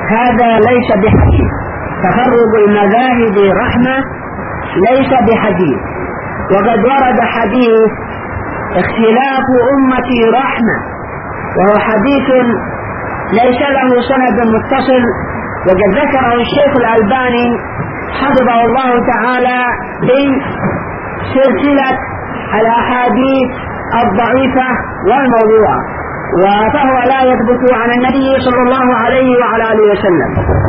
هذا ليس بحديث. تفرق المذاهب رحمة ليس بحديث. وقد ورد حديث اختلاف أمتي رحمة، وهو حديث ليس له سند متصل، وقد ذكره الشيخ الألباني حفظه الله تعالى في سلسلة الأحاديث الضعيفة والموضوعة، فهو لا يثبت عن النبي صلى الله عليه وعلى آله وسلم.